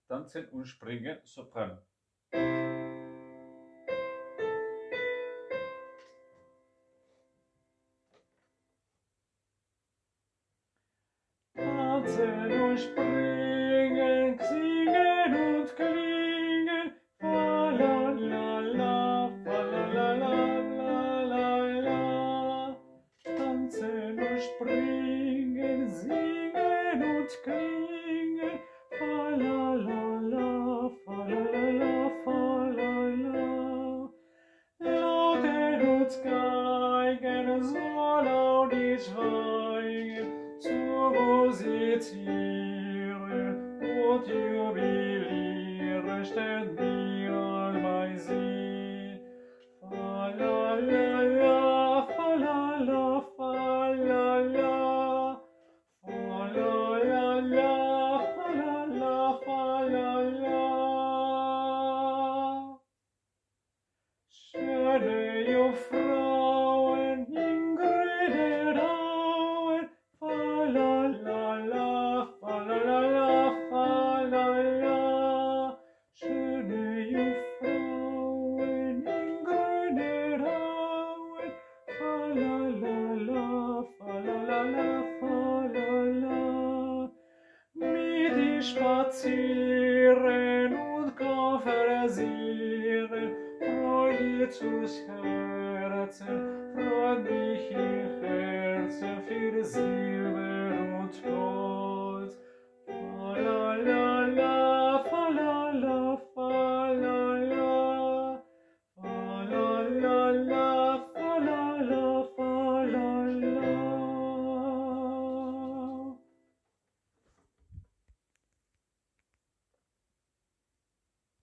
Tanzen und Springen, Sopran. Tanzen und springen, singen und klingen, fa la la la, fa la la la la la. Tanzen und springen, singen und klingen, fa la la la, fa la la la, fa la la. Lauten und Geigen, so laut die Schweigen, zu musizieren und jubilieren, ständig bei sie. Fa la la la, fa la la, fa la la. Fa la la la, fa la la, fa la la. Schöne Jungfrauen in grünen Auen, fa la la la, fa la la la, fa la la. Schöne Jungfrauen in grünen Auen, fa la la la, fa la la la, fa la la. Mit ihr spazieren und konversieren, freudiges Herzen, freundliche Herzen für Silber.